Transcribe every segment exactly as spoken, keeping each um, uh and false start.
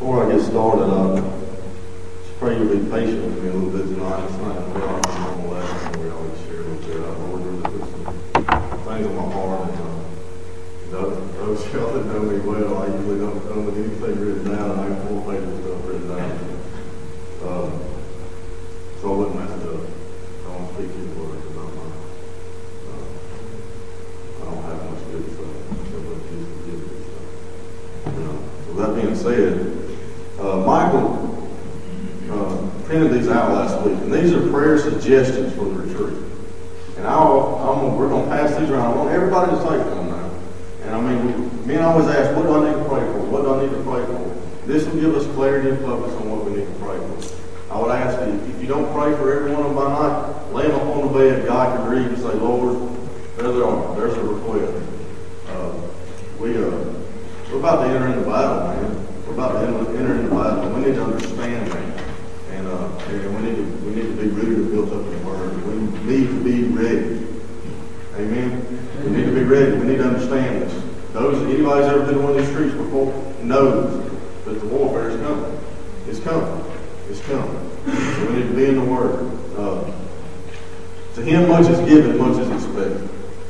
Before I get started, I just pray you'll be patient with me a little bit tonight. It's not going to be all on the left, and we always share a little bit. I Lord, really put some things on my heart, and uh, those, those y'all that know me well, I usually don't come with anything written down, and I have four pages of stuff written down. Uh, so I wouldn't mess it up. I don't speak His word, because I'm not, uh, I don't have much good stuff. So what Jesus gives me. So, you know. So that being said, Uh, Michael uh, printed these out last week, and these are prayer suggestions for the retreat. And I'll, I'm, we're going to pass these around. I want everybody to take them now. And I mean, we, men always ask, what do I need to pray for? What do I need to pray for? This will give us clarity and focus on what we need to pray for. I would ask you, if you don't pray for every one of them by night, lay them up on the bed. God can read and say, Lord, there they are. There's a request. Uh, we, uh, we're about to enter into battle, man. We're about to enter into battle. We need to understand that, and, uh, and we need to we need to be rooted and built up in the Word. We need to be ready. Amen. We need to be ready. We need to understand this. Those anybody's ever been in one of these streets before knows that the warfare is coming. It's coming. It's coming. So we need to be in the Word. Uh, to Him, much is given, much is expected.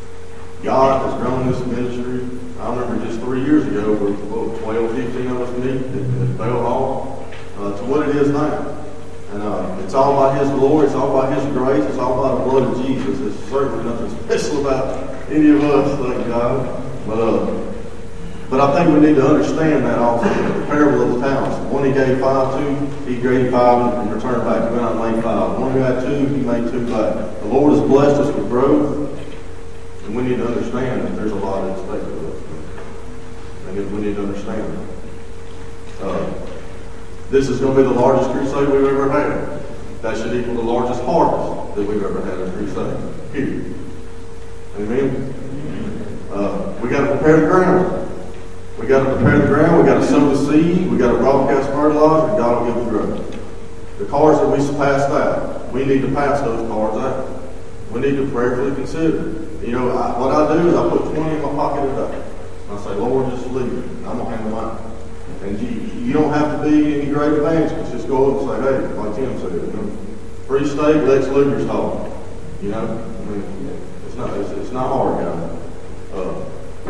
God has grown this ministry. I remember just three years ago, we were twelve, fifteen of us meet at, at Bell Hall, uh, to what it is now. And uh, it's all about His glory, it's all about His grace, it's all about the blood of Jesus. There's certainly nothing special about any of us, thank God. But, uh, but I think we need to understand that also. The parable of the talents. One He gave five to, He gave five and returned back. He went out and made five. One who had two, He made two back. The Lord has blessed us with growth, and we need to understand that there's a lot at stake with us. And we need to understand that. Uh, this is going to be the largest crusade we've ever had. That should equal the largest harvest that we've ever had at a crusade. Period. Amen? Uh, we got to prepare the ground. We got to prepare the ground. We got to sow the seed. We got to broadcast fertilizer, and God will give the growth. The cards that we passed out, we need to pass those cards out. We need to prayerfully consider. You know, I, what I do is I put twenty in my pocket a day. I say, Lord, just leave it. I'm going to handle mine. And you, you don't have to be any great evangelist. Just go up and say, hey, like Tim said, you know, free steak, Lex Luger's talking. You know, I mean, it's not it's, it's not hard, guys. Uh,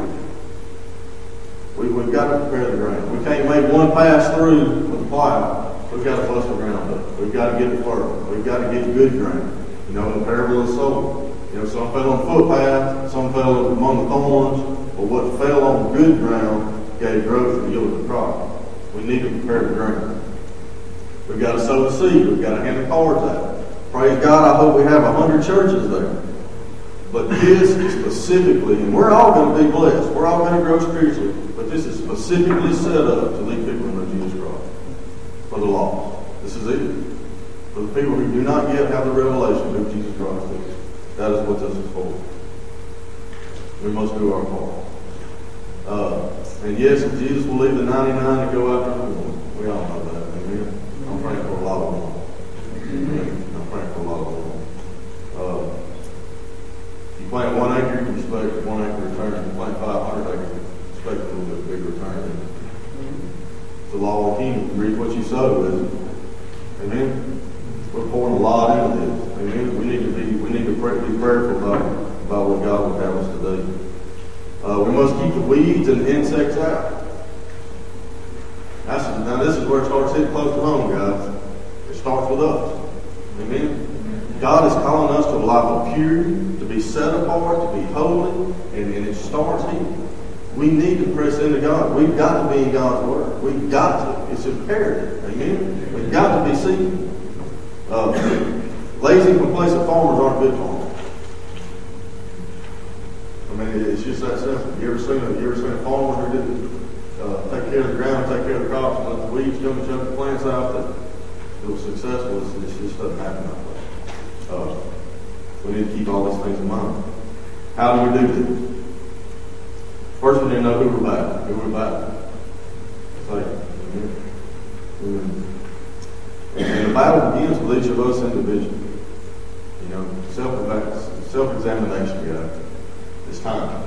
we, we've got to prepare the ground. We can't make one pass through with a plow. We've got to bust the ground up. We've got to get it fertile. We've got to get good ground. You know, in the parable of the soul. You know, some fell on the footpath, some fell among the thorns. But what fell on good ground gave growth and yielded the crop. We need to prepare the ground. We've got to sow the seed. We've got to hand the cards out. Praise God, I hope we have a hundred churches there. But this is specifically, and we're all going to be blessed. We're all going to grow spiritually. But this is specifically set up to lead people to know Jesus Christ. For the lost. This is it. For the people who do not yet have the revelation of who Jesus Christ is. That is what this is for. We must do our part. Uh, and yes, Jesus will leave the ninety-nine to go after the one. We all know that. Amen. I'm praying for a lot of them. Amen. I'm praying for a lot of them. Uh, if you plant one acre, you expect one acre return. If you plant five hundred acres, you expect a little bit bigger return. It's the law of the kingdom. You reap what you sow, isn't it? Amen. We're pouring a lot into this. Amen. We need to be. We need to pray, be prayerful about, about what God would have us to do. Uh, we must keep the weeds and the insects out. That's, now this is where it starts hitting close to home, guys. It starts with us. Amen. God is calling us to a life of purity, to be set apart, to be holy, and, and it starts here. We need to press into God. We've got to be in God's Word. We've got to. It's imperative. Amen. We've got to be seeking. Uh, lazy and complacent farmers aren't good farmers. I mean, it's just that simple. You ever seen a, you ever seen a farmer who didn't uh, take care of the ground, take care of the crops, and let the weeds come and choke the plants out that it was successful? It just doesn't happen that way. Uh, we need to keep all these things in mind. How do we do this? First, we need to know who we're battling. Who we're battling. Satan. Amen. And the battle begins with each of us individually. You know, self self examination, guys. It's time.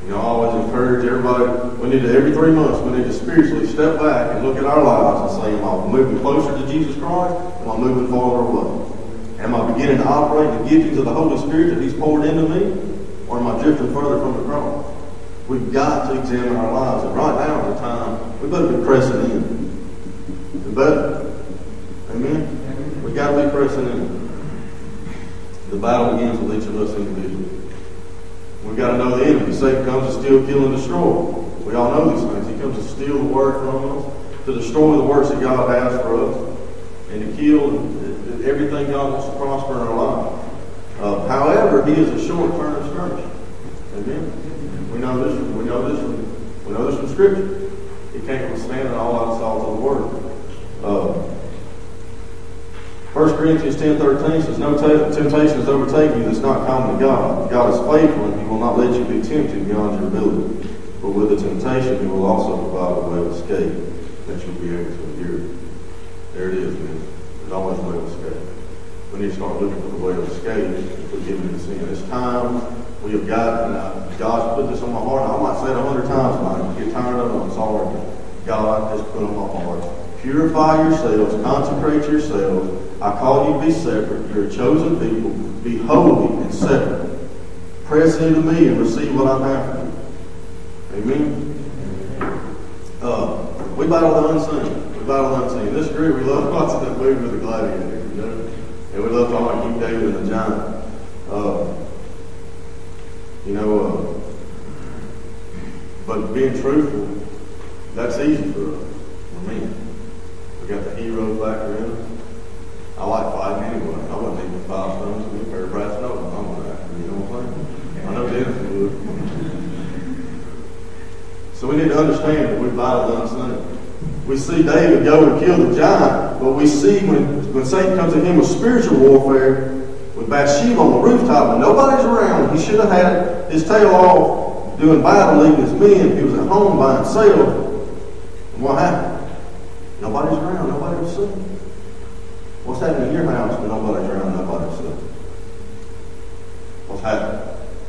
You know, I always encourage everybody, we need to, every three months, we need to spiritually step back and look at our lives and say, am I moving closer to Jesus Christ? Am I moving farther away? Am I beginning to operate in the giftings of the Holy Spirit that He's poured into me? Or am I drifting further from the cross? We've got to examine our lives. And right now is the time, we better be pressing in. We better. Amen? We've got to be pressing in. The battle begins with each of us individually. We've got to know the enemy. Satan comes to steal, kill, and destroy. We all know these things. He comes to steal the word from us, to destroy the works that God has for us, and to kill everything God wants to prosper in our life. Uh, however, he is a short-term skirmish. Amen. We know this. We know this. From, we know this from Scripture. He can't withstand all outside of the word. Uh, First Corinthians ten thirteen says, no t- temptation has overtaken you that's not common to God. God is faithful, and He will not let you be tempted beyond your ability. But with the temptation, He will also provide a way of escape that you'll be able to endure. There it is, man. There's always a way of escape. We need to start looking for the way of escape if we're giving into sin. It's time we have got, and uh, God's put this on my heart. I might say it a hundred times tonight. If you get tired of it, I'm sorry. God has put it on my heart. Purify yourselves, consecrate yourselves. I call you to be separate. You're a chosen people. Be holy and separate. Press into me and receive what I have for you. Amen. Uh, we battle the unseen. We battle the unseen. This group, we love lots of that movie with the gladiator, you know. And we love talking about King David and the giant. Uh, you know, uh, but being truthful, that's easy for us. For me. We got the hero background. I like fighting anyway. I wasn't even five stones with a pair of brass knuckles. I'm on that. You know what I'm saying? I know Dennis would. So we need to understand that we battle the unseen. We see David go and kill the giant, but we see when, when Satan comes to him with spiritual warfare, with Bathsheba on the rooftop, and nobody's around. He should have had his tail off doing battle, leading his men. He was at home by himself. And what happened? Nobody's around. Nobody was seen. What's happening in your house when nobody's around, nobody's seen? What's happening?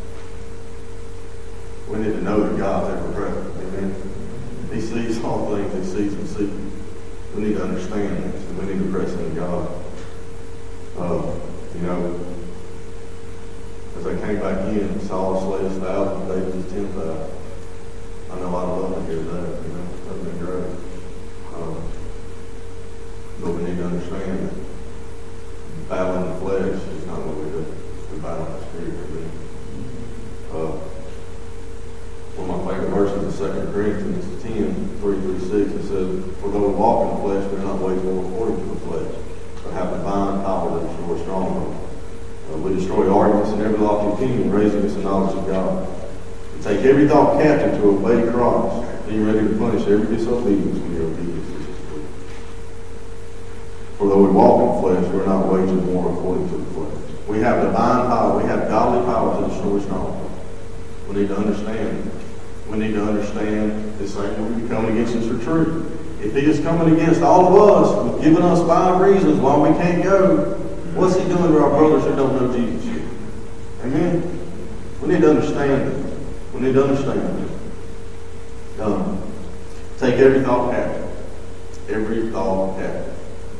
We need to know that God's ever present. Amen. He sees all things. He sees them see. We need to understand this, and we need to press into God. Uh, you know, as I came back in, Saul slayed his thousand, David his ten thousand. I know I'd love to hear that. You know, that'd be great. Um, but we need to understand that battling the flesh is not what we do. We battle the spirit. Uh, one of my favorite verses is Second Corinthians ten, three through six. It says, for though we walk in the flesh, we do not wage war according to the flesh, but have divine power to destroy strongholds. Uh, we destroy arguments and every lofty opinion, raising us in knowledge of God. We take every thought captive to obey Christ, being ready to punish every disobedience when your obedience is displeased. For though we walk in the flesh, we are not waging war according to the flesh. We have divine power. We have godly power to destroy strongholds. We need to understand. We need to understand this thing when we come against us for truth. If He is coming against all of us, with giving us five reasons why we can't go, what's He doing to our brothers who don't know Jesus yet? Amen? We need to understand it. We need to understand it. Um, take every thought captive. Every thought captive.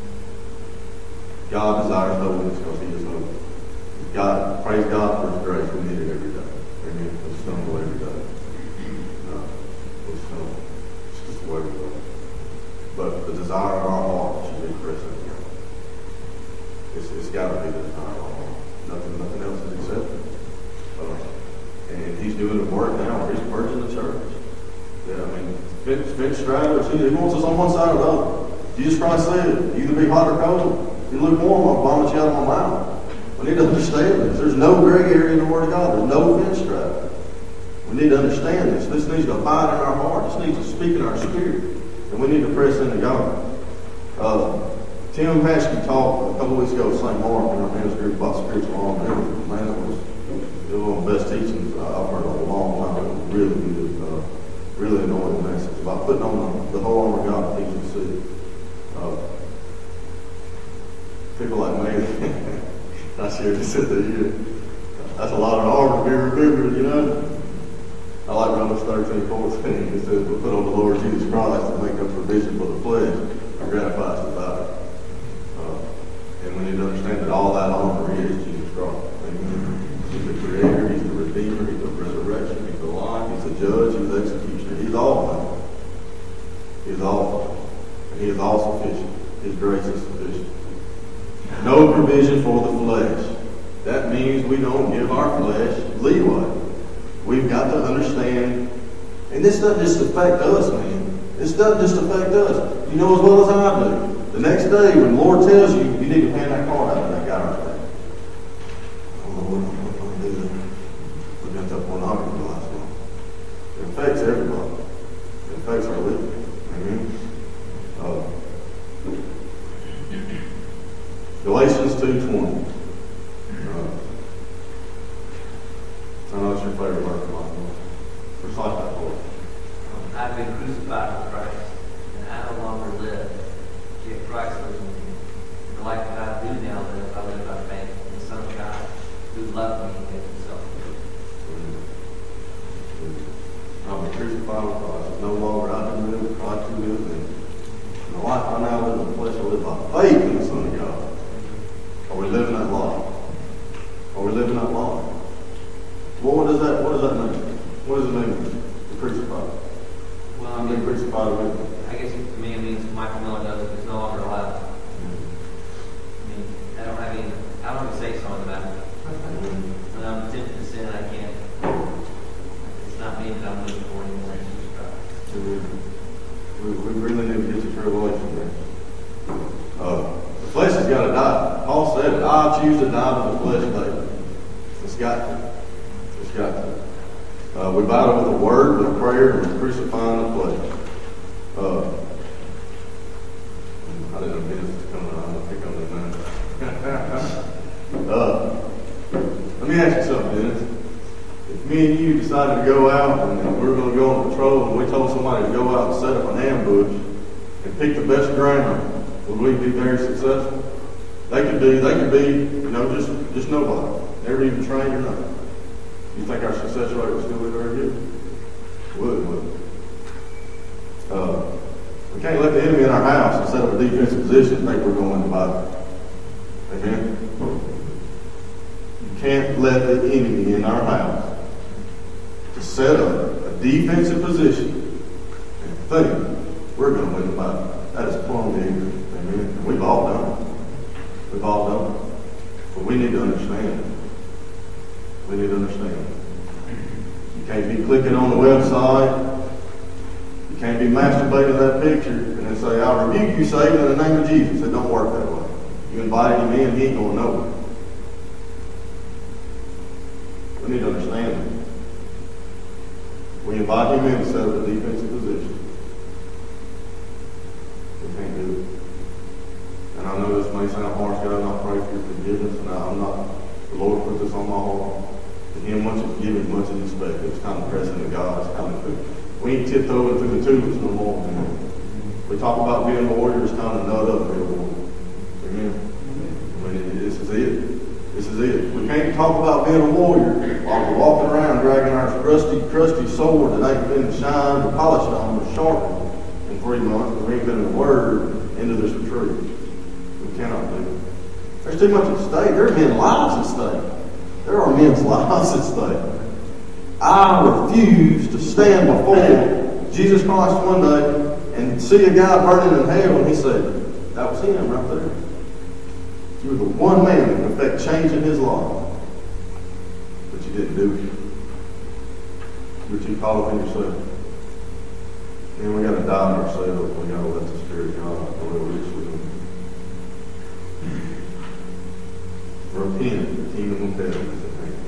God desires holiness because He is holy. God, praise God for His grace. We need it every day. Amen. We stumble every day. No, we stumble. It's just the way we go. But the desire of our heart should be present in God. It's, it's got to be the desire of our heart. Nothing, nothing else is accepted. Uh, and He's doing the work now. He's purging the church. Yeah, I mean, Vince, Vince Stradler, He wants us on one side or the other. Jesus Christ said, either be hot or cold. If you lukewarm, I'll vomit you out of my mouth. We need to understand this. There's no gray area in the Word of God. There's no Vince Stradler. We need to understand this. This needs to abide in our heart. This needs to speak in our spirit. And we need to press into God. Uh, Tim Haskey talked a couple of weeks ago at Saint Mark in our men's group about spiritual armor. Man, it was, it was one of the best teachings I've heard in a long time. It was really good. Uh, really anointing message about putting on the, the whole armor of God that teaches see. Uh, people like me, I shared this at the year. That's a lot of armor to be remembered, you know. I like Romans thirteen, fourteen. It says, "We put on the Lord Jesus Christ to make up provision for the flesh and gratify the body." Uh, and we need to understand that all that armor is Jesus Christ. Amen. He's the Creator. He's the Redeemer. He's the resurrection. He's the life. He's the judge. He's the executioner. He's all that. He's all. And He is all sufficient. His grace is sufficient. No provision for the flesh. That means we don't give our flesh leeway. We've got to understand, and this doesn't just affect us, man. This doesn't just affect us. You know as well as I do. The next day when the Lord tells you, you need to hand that card out to that guy right there. Oh, Lord, I'm not going to do that. We got that pornography last night. It affects everybody. It affects our living. Amen. Uh, Galatians two twenty. Uh, I know it's your favorite verse, Michael. Recite that for us. Um, I've been crucified with Christ, and I no longer live, yet Christ lives in me. And the life that I do now live, I live by faith in the Son of God, who loved me and gave Himself for me. I've been crucified with Christ. It's no longer I do live, but Christ who lives in me. And the life I now live in the flesh, I live by faith in the Son of God. Are we living that life? Are we living that life? Well, what does that what does that mean? What does it mean to crucify? Well, I I'm being mean, crucified with Him. I guess to me it means Michael Miller knows that it's no longer alive. I mean, I don't have any, I don't have a say so in that. When I'm tempted to sin, I can't. It's not me that I'm living for anymore. It's Jesus Christ. We, we really need to get this revelation there. Uh, the flesh has got to die. Paul said it. I choose to die to the flesh daily. It's got to. It's got to. Uh, we battle with the word, with prayer, and with crucifying the flesh. Uh, I didn't know business was coming on. I'm going to pick on that now. uh, let me ask you something, Dennis. If me and you decided to go out and, and we were going to go on patrol and we told somebody to go out and set up an ambush and pick the best ground, would we be very successful? They could be, they could be, you know, just just nobody, never even trained or nothing. You think our success rate would still be very good? Would, would. Uh, we can't let the enemy in our house and set up a defensive position and think we're going to battle. Amen? You can't let the enemy in our house to set up a defensive position and think we're going to win the battle. That is plumb ignorant. Amen? And we've all done it. We've all done it. But we need to understand. We need to understand. You can't be clicking on the website. You can't be masturbating that picture and then say, I rebuke you, Satan, in the name of Jesus. It don't work that way. You invited him in, he ain't going nowhere. We need to understand that. We invite him in to set up a defensive position. We can't do it. And I know this may sound harsh, God, and I pray for your forgiveness, and I, I'm not, the Lord put this on my heart. To him, much is given, much is expected. It's time to press into God. It's time to, we ain't tiptoeing through the tulips no more. Amen. We talk about being a warrior, it's time to nut up and be a warrior. Amen. I mean, this is it. This is it. We can't talk about being a warrior while we're walking around dragging our rusty, crusty sword that ain't been shined or polished on or sharpened in three months, but we ain't been in the Word into this truth. We cannot do it. There's too much at stake. There are men's lives at stake. There are men's lives at stake. I refuse to stand before Jesus Christ one day and see a guy burning in hell and he said, that was him right there. You were the one man that could affect changing his life. But you didn't do it. You were too caught up in yourself. And we got to die in ourselves. We got to let the Spirit of God dwell richly in us. Repent, the kingdom of heaven is at hand.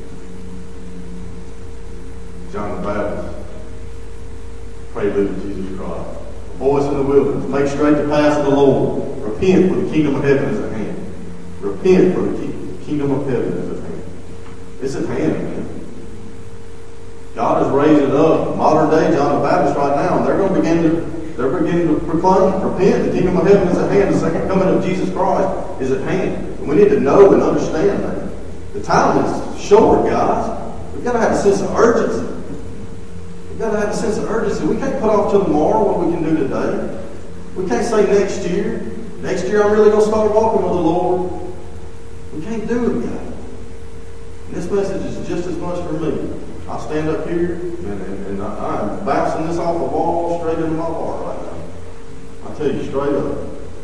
John the Baptist, prelude to Jesus Christ. A voice in the wilderness, make straight the path of the Lord. Repent, for the kingdom of heaven is at hand. Repent, for the kingdom of heaven is at hand. It's at hand, man. God is raising up modern day John the Baptist right now, and they're going to begin to they're beginning to proclaim, repent, the kingdom of heaven is at hand. The second coming of Jesus Christ is at hand. And we need to know and understand that. The time is short, guys. We've got to have a sense of urgency. We've got to have a sense of urgency. We can't put off till tomorrow what we can do today. We can't say next year. Next year I'm really going to start walking with the Lord. We can't do it, guys. And this message is just as much for me. I stand up here and, and, and I, I'm bouncing this off the wall straight into my heart right now. I tell you straight up.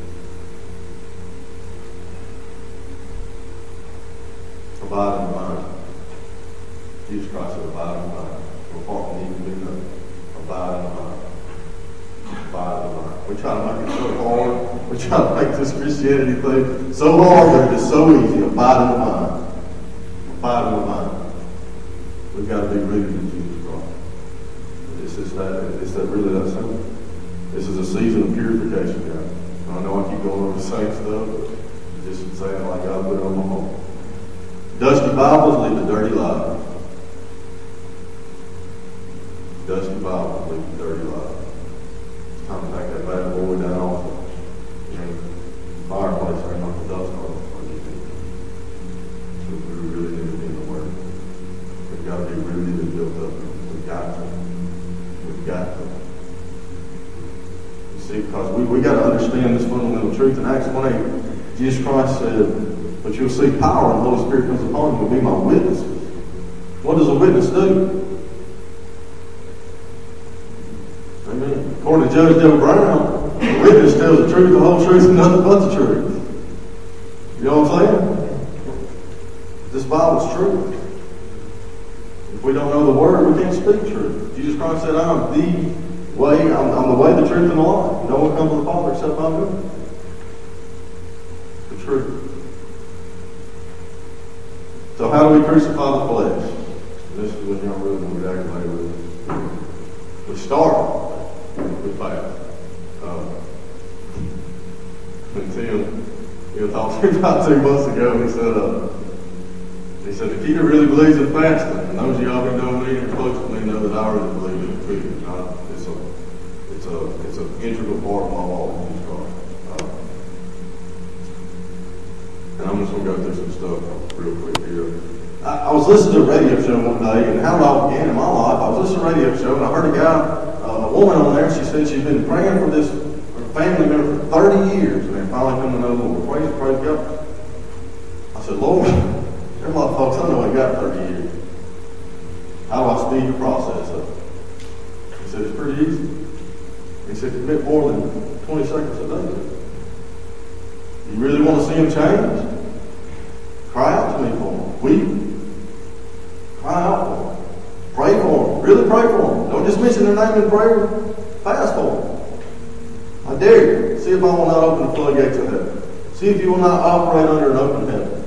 Abide in the vine. Jesus Christ said, abide in the vine. We're far from even do nothing. Abide in the vine. Abide in the vine. We try to make it so hard. We try to make this Christianity thing so hard that it's so easy. Abide in the vine. Abide in the vine. We've got to be rooted in Jesus Christ. It's just that, it's that really that simple. This is a season of purification, guys. I know I keep going over the same stuff, but just saying like God put it on my heart. Dusty Bibles lead to dirty lives. Dusty Bibles lead to dirty lives. It's time to take that bad boy down off the fireplace there, knock the dust off. So we really need to be in the Word. We've got to be rooted and built up. We've got to. We've got to. You see, because we we got to understand this fundamental truth. In Acts one eight, Jesus Christ said, but you'll see power and the Holy Spirit comes upon you and be my witnesses. What does a witness do? Amen. According to Judge Joe Brown, a witness tells the truth, the whole truth, and nothing but the truth. You know what I'm saying? This Bible's true. If we don't know the Word, we can't speak truth. Jesus Christ said, I'm the way, I'm, I'm the way, the truth, and the life. No one comes to the Father except by me. The truth. So how do we crucify the flesh? This is when y'all really want to get aggravated with it. We start with fast. Uh, and Tim, he was talking about two months ago, he said, uh, he said, the keeper really believes in fasting. And those of y'all who know me and close to me know that I really believe in it too. I, it's a, it's a, it's an integral part of my walk with Jesus Christ. Uh, and I'm just going to go through some stuff real quick here. I, I was listening to a radio show one day, and how it all began in my life. I was listening to a radio show, and I heard a guy, uh, a woman on there, she said she's been praying for this family member for thirty years, and they finally come to know the Lord. Praise, praise God. I said, Lord, there are a lot of folks I know ain't got thirty years. How do I speed the process up? He said, it's pretty easy. He said, a bit more than twenty seconds a day. You really want to see him change? Cry out to me for him. Weep. Cry out for him. Pray for him. Really pray for him. Don't just mention their name in prayer. Fast for him. I dare you. See if I will not open the floodgates of heaven. See if you will not operate under an open heaven.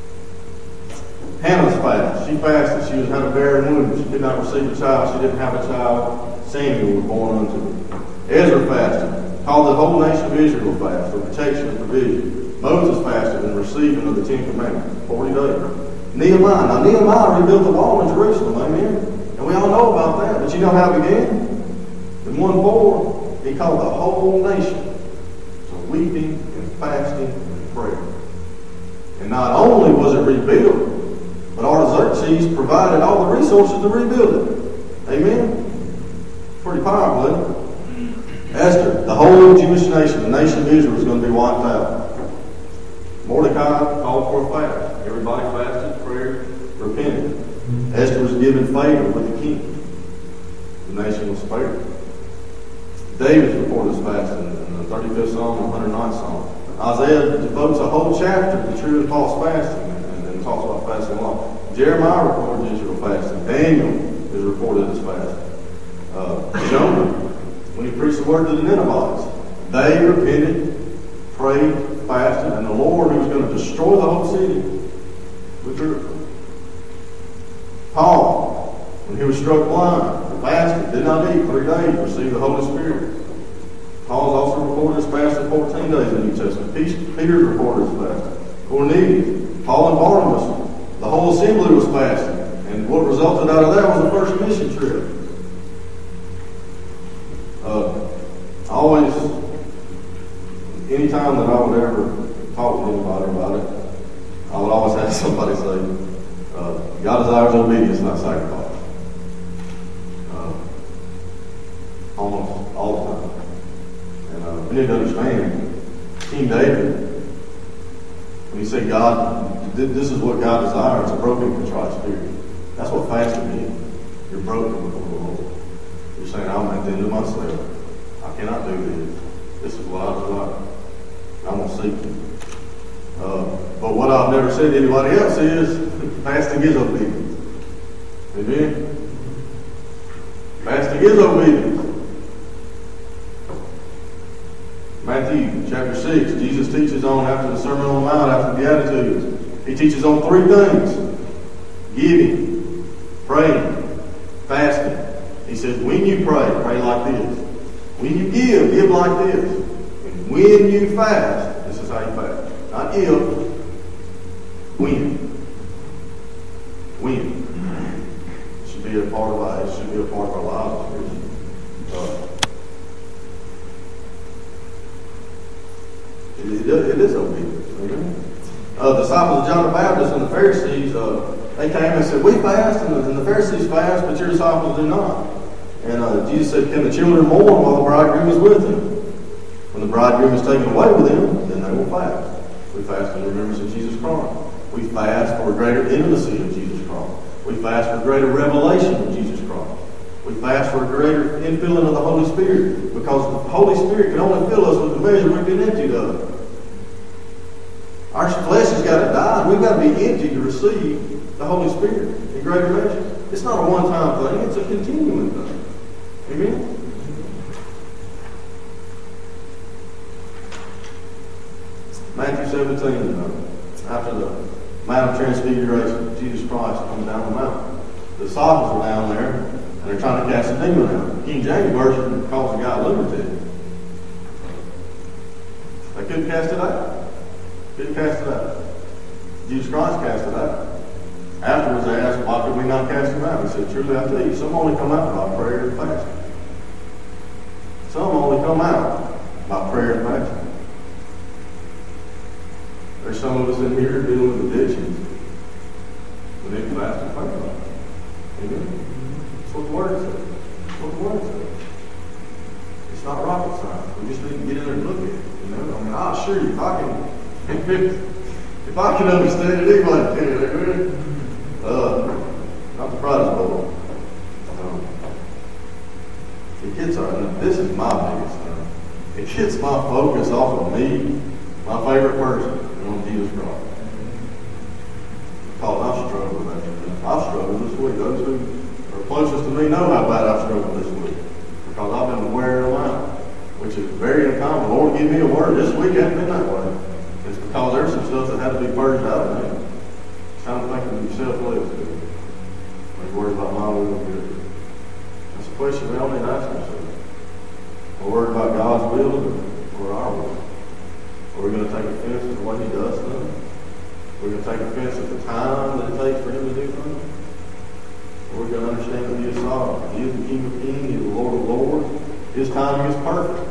Hannah's fast. She fasted. She was had a barren womb. She did not receive a child. She didn't have a child. Samuel was born unto her. Ezra fasted. Called the whole nation of Israel fast for protection and provision. Moses fasted in receiving of the Ten Commandments, forty days. Nehemiah. Now Nehemiah rebuilt the wall in Jerusalem. Amen. And we all know about that. But you know how it began? In one four, he called the whole nation to weeping and fasting and prayer. And not only was it rebuilt, but Artaxerxes provided all the resources to rebuild it. Amen? Pretty powerful, isn't it? Esther, the whole Jewish nation, the nation of Israel was going to be wiped out. Mordecai called for a fast. Everybody fasted, prayed, repented. Esther was given favor with the king. The nation was spared. David's reported as fasting in the thirty-fifth Psalm and one hundred ninth Psalm. Isaiah devotes a whole chapter to the true and false fasting and, and talks about fasting a lot. Jeremiah reported Israel fasting. Daniel is reported as fasting. Uh, Jonah, when he preached the word to the Ninevites, they repented, prayed, fasted, and the Lord, who was going to destroy the whole city, withdrew. Paul, when he was struck blind, fasted, did not eat three days, received the Holy Spirit. Paul is also recorded as fasting fourteen days in the New Testament. Peter's recorded as fasting. Cornelius, Paul and Barnabas, the whole assembly was fasting. And what resulted out of that was the first mission trip. Uh, I always, anytime that I would ever talk to anybody about it, I would always have somebody say, uh, God desires obedience, not sacrifice. Uh, we need to understand, King David, when he said God, this is what God desires, a broken, contrite spirit. That's what fasting is. You're broken before the Lord. You're saying, I'm at the end of myself. I cannot do this. This is what I desire. I'm going to seek you. Uh, but what I've never said to anybody else is, fasting is obedience. Amen? Fasting is obedience. Matthew chapter six, Jesus teaches on, after the Sermon on the Mount, after the Beatitudes, he teaches on three things. Giving, praying, fasting. He says, when you pray, pray like this. When you give, give like this. And when you fast, this is how you fast. Not if, when. When. It should be a part of life. It should be a part of our lives. Uh, it, it, it is obedience. Amen. Uh, the disciples of John the Baptist and the Pharisees, uh, they came and said, we fast, and the, and the Pharisees fast, but your disciples do not. And uh, Jesus said, can the children mourn while the bridegroom is with them? When the bridegroom is taken away with them, then they will fast. We fast in remembrance of Jesus Christ. We fast for a greater intimacy of Jesus Christ. We fast for greater revelation of Jesus Christ. We fast for a greater infilling of the Holy Spirit, because the Holy Spirit can only fill us with the measure we've been emptied of. Our flesh has got to die. We've got to be empty to receive the Holy Spirit in greater measure. It's not a one-time thing. It's a continuing thing. Amen? Matthew seventeen, uh, after the Mount of Transfiguration, Jesus Christ comes down the mountain. The disciples are down there, and they're trying to cast a demon out. King James Version calls the guy lunatic. They couldn't cast it out. Couldn't cast it out. Jesus Christ cast it out. Afterwards, they asked, why could we not cast him out? He said, truly I tell you, some only come out by prayer and fasting. Some only come out by prayer and fasting. There's some of us in here dealing with addictions. We need to fast and pray about it. Amen? That's what the Word says. That's what the Word says. It's not rocket science. We just need to get in there and look at it. You know? I mean, I'll assure you, if I can, if I can understand it, anybody can. Amen? Uh, not the prize bowl. Um, it gets our, this is my biggest thing. It gets my focus off of me, my favorite person, on Jesus Christ. Paul, I've struggled with that. I've struggled this week. Those who are closest to me know how bad I've struggled this week, because I've been wearing them out, which is very uncommon. Lord, give me a word. This week hasn't been that way. It's because there's some stuff that had to be purged out of me. It's time to think of yourself less. Like worried about my will and good. That's a question we all need to ask ourselves. Are we worried about God's will or our will? Are we going to take offense at the way He does things? Are we going to take offense at the time that it takes for Him to do things? Or are we going to understand that He is sovereign? He is the King of Kings. He is the Lord of Lords. His timing is perfect.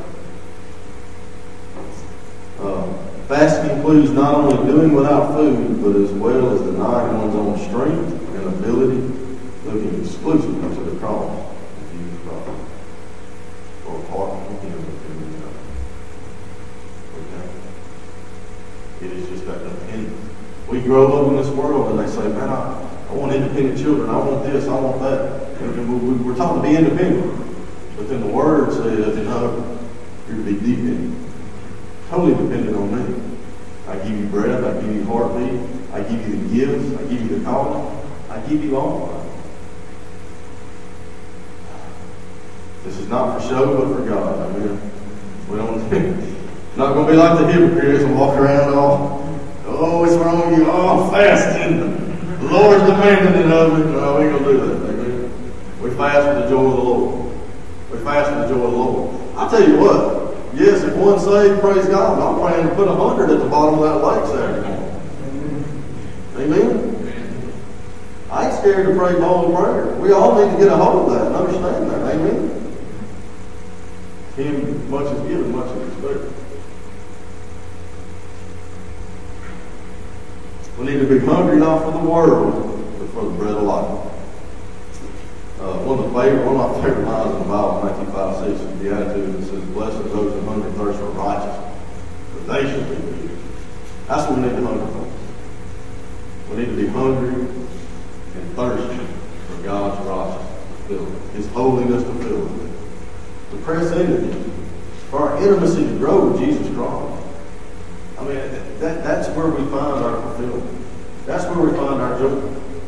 Um, fasting includes not only doing without food, but as well as denying one's own strength and ability, looking exclusively to the cross of Jesus Christ. For apart from Him, we can do nothing. It is just that dependence. We grow up in this world and they say, man, I, I want independent children. I want this, I want that. And we, we, we're taught to be independent. But then the Word says, you know, you're to be dependent. Totally dependent on me. I give you breath, I give you heartbeat, I give you the gifts, I give you the calling, I give you all. This is not for show, but for God. Amen. We don't not going to be like the hypocrites and walk around all, oh, it's wrong with you, oh, fasting. The Lord's demanding it of me. No, we ain't going to do that. Amen. We fast for the joy of the Lord. We fast for the joy of the Lord. I'll tell you what, yes, if one's saved, praise God, I'm praying to put a hundred at the bottom of that lake Saturday morning. Amen? I ain't scared to pray bold prayer. We all need to get a hold of that and understand that. Amen? Him much is given, much is expected. We need to be hungry not for the world, but for the bread of life. Uh, one of the favorite, one of my favorite lines in the Bible, Matthew five six, is the Beatitude that says, "Blessed are those who hunger and thirst for righteousness, for they shall be filled." That's what we need to hunger for. We need to be hungry and thirsty for God's righteousness to fill it, His holiness to fill it. To press into Him, for our intimacy to grow with Jesus Christ. I mean, that, that's where we find our fulfillment. That's where we find our joy.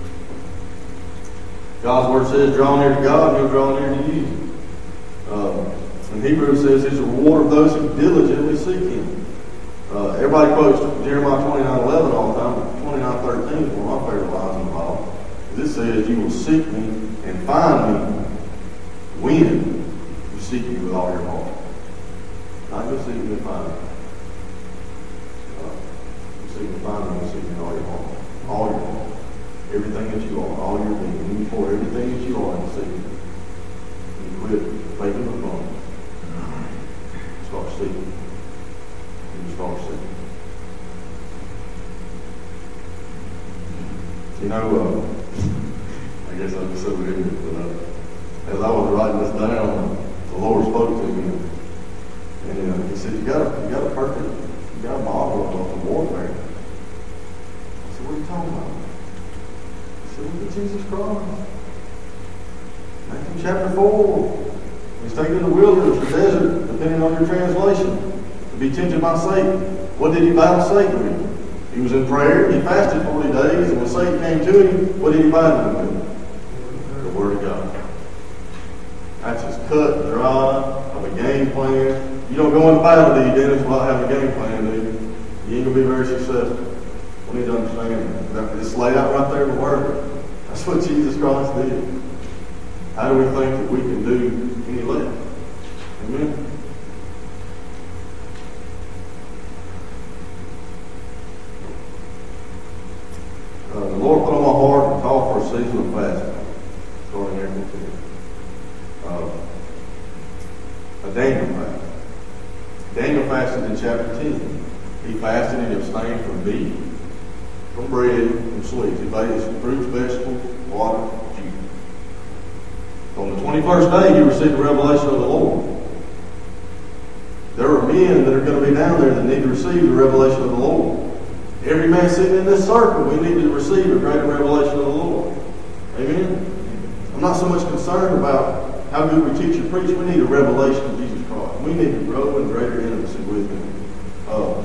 God's Word says, draw near to God, and He'll draw near to you. Uh, and Hebrews says, He's a reward of those who diligently seek Him. Uh, everybody quotes Jeremiah twenty-nine eleven all the time, but twenty-nine thirteen is one of my favorite lines in the Bible. It says, you will seek me and find me when you seek me with all your heart. Not just seek me and find me. Uh, you seek me and find me, you seek me with all your heart. All your heart. Everything that you are, all your being. When you pour everything that you are and seek me. You quit faking the fun. Start seeking. You start seeking. You know, uh, I guess I just said we didn't, but uh, as I was writing this down, the Lord spoke to me, and uh, He said, "You got a, you got a perfect, you got a model of the warfare." I said, "What are you talking about?" He said, "Look at Jesus Christ. Matthew chapter four. He's taken in the wilderness or desert, depending on your translation, to be tempted by Satan. What did He battle Satan with? He was in prayer. He fasted forty days, and when Satan came to him, what did He battle him with? The Word of God." That's as cut and dry of a game plan. You don't go into battle, do you, Dennis, without having a game plan, do you? You ain't going to be very successful. We need to understand that. It's laid out right there in the Word. That's what Jesus Christ did. How do we think that we can do any less? Amen? Uh, the Lord put on my heart to call for a season of fasting, starting April tenth. Uh, a Daniel fast. Daniel fasted in chapter ten. He fasted and abstained from meat, from bread, from sweets. He ate fruits, vegetables, water, juice. On the twenty-first day, he received the revelation of the Lord. There are men that are going to be down there that need to receive the revelation of the Lord. Every man sitting in this circle, we need to receive a greater revelation of the Lord. Amen? I'm not so much concerned about how good we teach and preach. We need a revelation of Jesus Christ. We need to grow in greater intimacy with Him. Uh,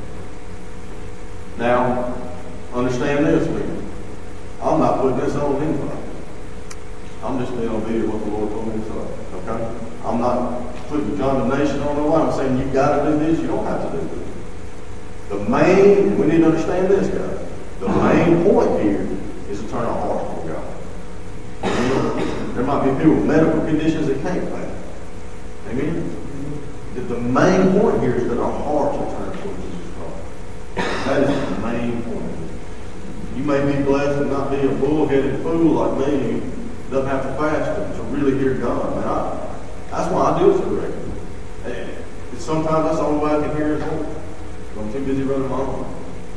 now, understand this, man. I'm not putting this on anybody. I'm just being obedient to what the Lord told me to say. Okay? I'm not putting condemnation on nobody. I'm saying you've got to do this. You don't have to do this. The main, we need to understand this, guys. The main point here is to turn our hearts toward God. Amen? There might be people with medical conditions that can't fast. Amen? The, the main point here is that our hearts are turned toward Jesus Christ. That is the main point. You may be blessed and not be a bull-headed fool like me who doesn't have to fast to, to really hear God. Man, I, that's why I do it so regularly. And sometimes that's the only way I can hear His voice. I'm too busy running my own.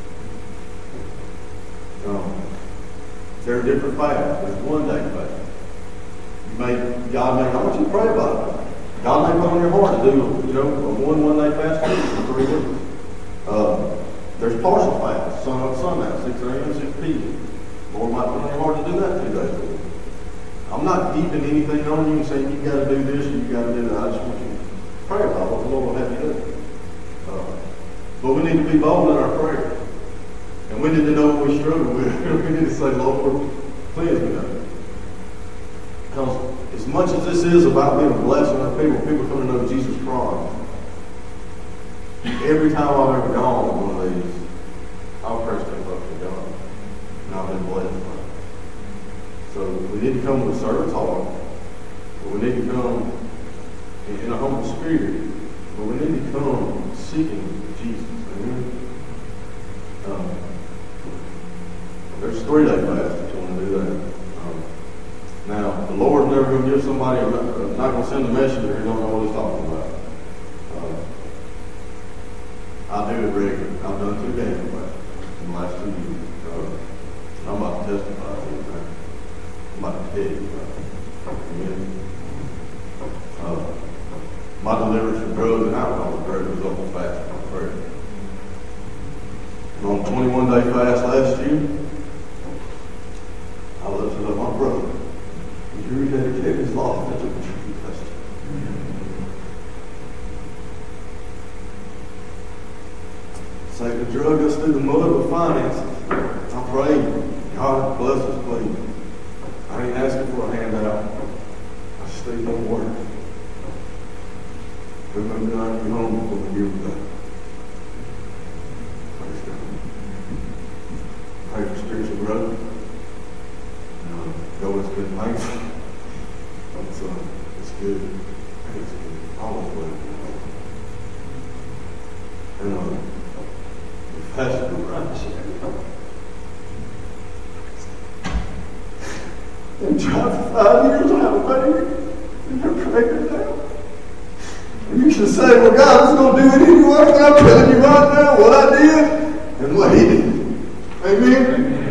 Um, there are different fasts. There's one day fast. You may, God may, I want you to pray about it. God may put on your heart to do, you know, a one one day fast for three weeks. Uh, there's partial fast, sun up, sundown, six a.m., six p.m. Lord might put on your heart to do that two days a week. I'm not deeping anything on you and saying you got to do this or you got to do that. I just want you to pray about what the Lord will have you do. Uh, But we need to be bold in our prayer. And we need to know what we struggle with. We need to say, Lord, please me know. Because as much as this is about being a blessing to people, people come to know Jesus Christ, every time I've ever gone on one of these, I'll pray step up to God. And I've been blessed by it. So we need to come with a servant's heart. But we need to come in, in a humble spirit. But we need to come seeking Jesus. Amen. Um, there's a three-day fast if you want to do that. Um, now, the Lord's never going to give somebody, a, uh, not going to send a messenger who don't know what He's talking about. Uh, I do it regularly. I've done two days fasts in the last two years. Uh, I'm about to testify to you, man. I'm about to tell you about Amen. Uh, my deliverance from drugs and alcohol was great result of fasting and prayer. And on a twenty-one day fast last year, I lifted up my brother. He rededicated his life and took a true test. Satan drug us through the mud with finances. I prayed, God bless us, please. I ain't asking for a handout. I just need no work. Remember I came home before the year was up. Praise God. Pray for spiritual growth. Uh, though it's been painful, it's, uh, it's good. It's good. Always well. And uh, the pastor was right. And tried for five years to have a baby. And they're pregnant now. And you should say, well, God is going to do it anyway. But I'm telling you right now what I did and what He did. Amen? Amen.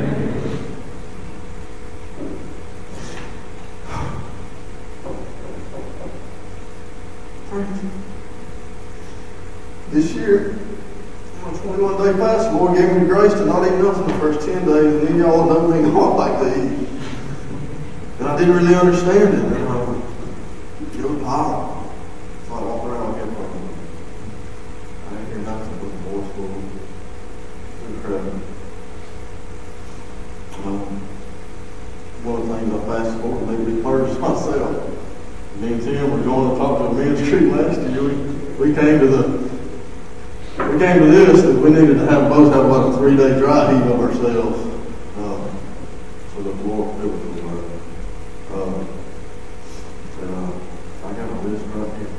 This year, on a twenty-one day fast, the Lord gave me the grace to not eat nothing the first ten days, and then y'all know me and all like to eat. And I didn't really understand it. And, uh, it was powerful. So I walked around here for a minute. I didn't hear nothing but the voice of it was incredible. Um, one of the things I fasted for was to be purged myself. Me and Tim were going to talk to a men's group last year. We, we came to the we came to this that we needed to have both have about a three day dry heat of ourselves. Uh, so that the Lord filled us with love. Uh, and uh, I got a list right here.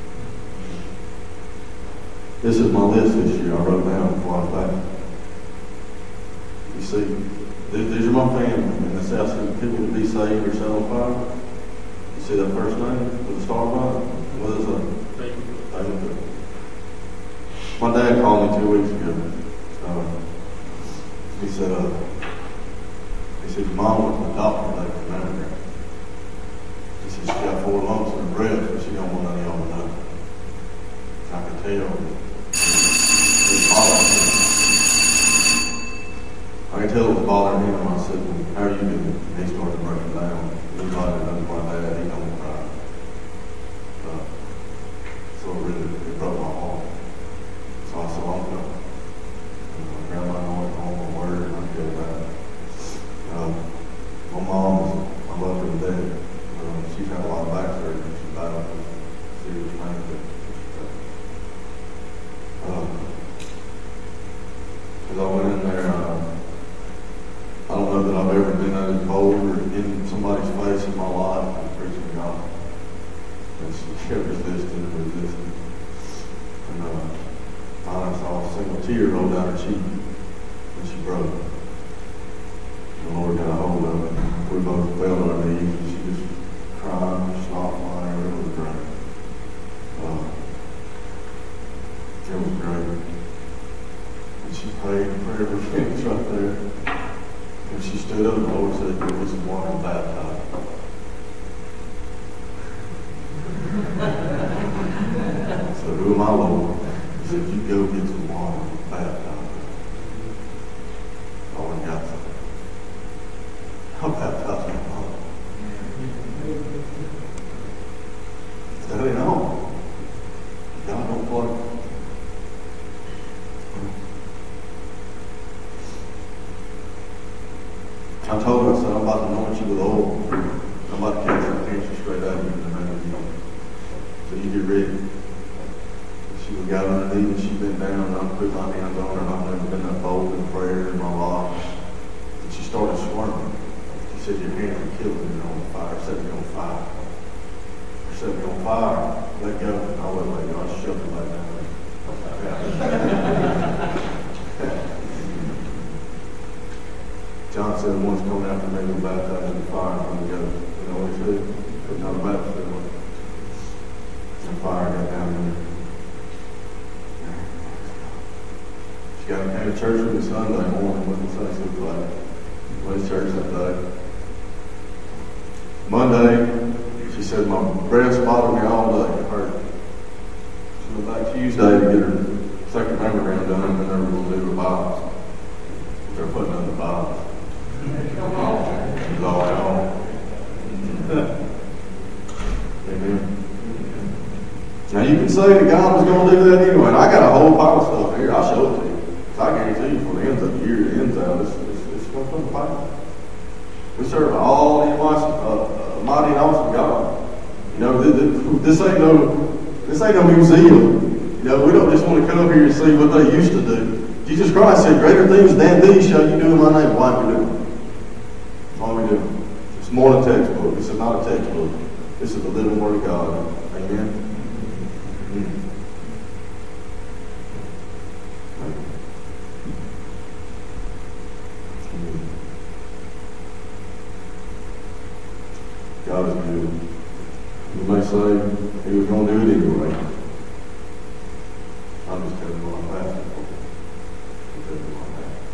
This is my list this year. I wrote down before I fasted. You see, these, these are my family, and this asking people to be saved or set on fire. You see that first name with the star by it? What is that? David. My dad called me two weeks ago. Uh, he said, uh, he said, your mom went to the doctor today for mammogram. He said, she got four lumps in her breast, but she don't want any of them to know. I could tell that it bothered him. I could tell it was bothering him. I said, well, how are you doing? And he started breaking down. He thought it was my dad. He don't cry. Uh, so it really, it broke my heart. So I said, I'm going. Uh, Grandma knows all my word, and I feel that. Uh, my mom is, I love her to death. Uh, she's had a lot of back surgery. She's battled with serious pain. Uh, as I went in there, uh, I don't know that I've ever been as bold or in somebody's face in my life and preaching God. And she kept resisting and resisting. And uh, I saw a single tear roll down her cheek when she broke. And the Lord got a hold of it. We both fell on our knees and she just cried and stopped crying. It was great. Uh, it was great. And she prayed and prayer was finished right there. And she stood up and the Lord said, give me some water and baptize. So who am I, Lord? He said, you go get some water and baptize. Oh, I got some. I'll baptize my mom. That ain't all. God don't play. I told her, I said, I'm about to anoint you with oil. I'm about to catch that cancer straight out of you in the name of Jesus. So you get ready. She got on her knees and she bent down and I put my hands on her and I've never been that bold in prayer in my life. And she started squirming. She said, your hands are killing me on fire. Set me on fire. Set me on fire. Let go. And I wouldn't let go. I shoved her back down. John said, one's coming after me and baptized in the fire and I'm going to go. You know what he said? Put down the baptism. And fire got down there. She got came to church with me Sunday morning with the Sunday school class. Went to church that day. Monday, said, my breast bothered me all day. It hurt. She went back Tuesday to get her second mammogram done, and then they were going to do the biopsy. They're putting in the biopsy. It's all out. Amen. Now you can say that God was going to do that anyway. And I got a whole pile of stuff here. I'll show it to you. I guarantee you, from the ends of the year to the ends out, it's, it's, it's going to come to pass. We serve an all the uh, uh, mighty and awesome God. You know, this, this ain't no this ain't no museum. You know, we don't just want to come up here and see what they used to do. Jesus Christ said, "Greater things than these shall you do in my name." Why are we doing it? Why are we doing it? It's more than a textbook. This is not a textbook. This is the living Word of God. Amen. God is good. You may say he was going to do it anyway. I'm just telling you what I'm asking for. I'm telling you what I'm asking.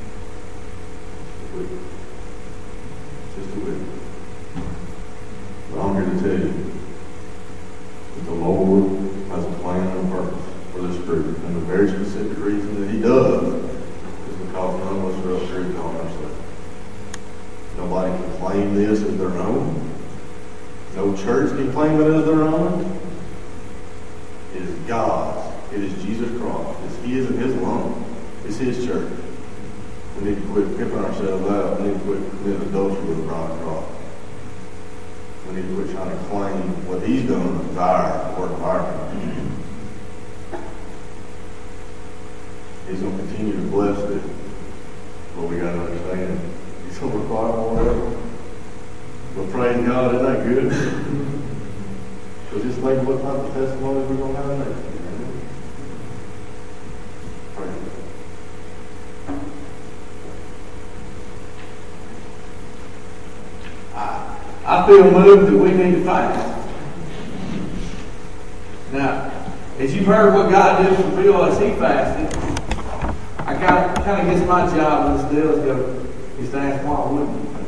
Just a witness. But I'm here to tell you that the Lord has a plan and a purpose for this group. And the very specific reason that he does is because none of us are up here to on ourselves. Nobody can claim this as their own. No church can claim it as their own. It is God's. It is Jesus Christ. It's His and His alone. It's His church. We need to quit pimping ourselves out. We need to quit committing adultery with the bride of Christ. We need to quit trying to claim what He's done as our work of our community. He's going to continue to bless it. But we got to understand, He's going to require more effort. Well, praise God, isn't that good? So just think what type of testimonies we're going to have next year. Praise God. I, I feel moved that we need to fast. Now, as you've heard what God did for Bill as he fasted, I kind of kind of gets my job in this deal is go is to ask why wouldn't you?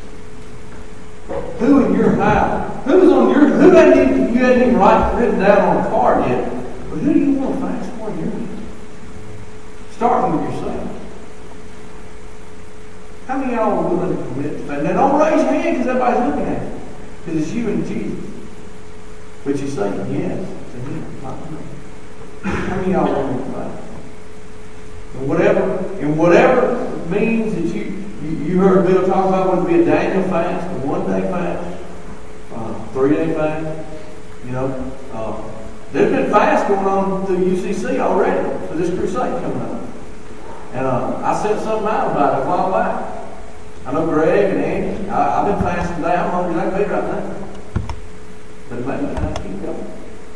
Who in your house? Who's on your? Who hadn't even, you hadn't even write, written down on a card yet? But who do you want to fast for? You starting with yourself. How many of y'all are willing to commit to fast? Now don't raise your hand because everybody's looking at you, because it's you and Jesus. But you're saying yes to Him, not me. How many of y'all are willing to fast? And whatever, and whatever means that you. You, you heard Bill talk about would it be a Daniel fast, a one-day fast, uh, three-day fast. You know, uh, there's been fasts going on through U C C already for this crusade coming up. And uh, I sent something out about it a while back. I know Greg and Andy. I, I've been fasting today. I'm hungry like me right now. But it made me kind of keep going.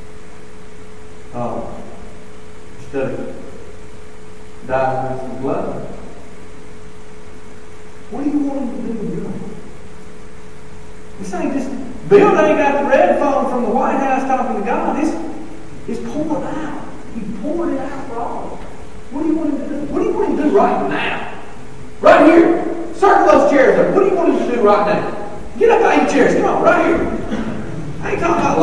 Uh, instead of diving into the blood. What do you want him to do in your life? This ain't just, Bill ain't got the red phone from the White House talking to God. It's, it's pouring out. He poured it out for all. What do you want him to do? What do you want him to do right now? Right here. Circle those chairs up. What do you want him to do right now? Get up out of your chairs. Come on, right here. I ain't talking about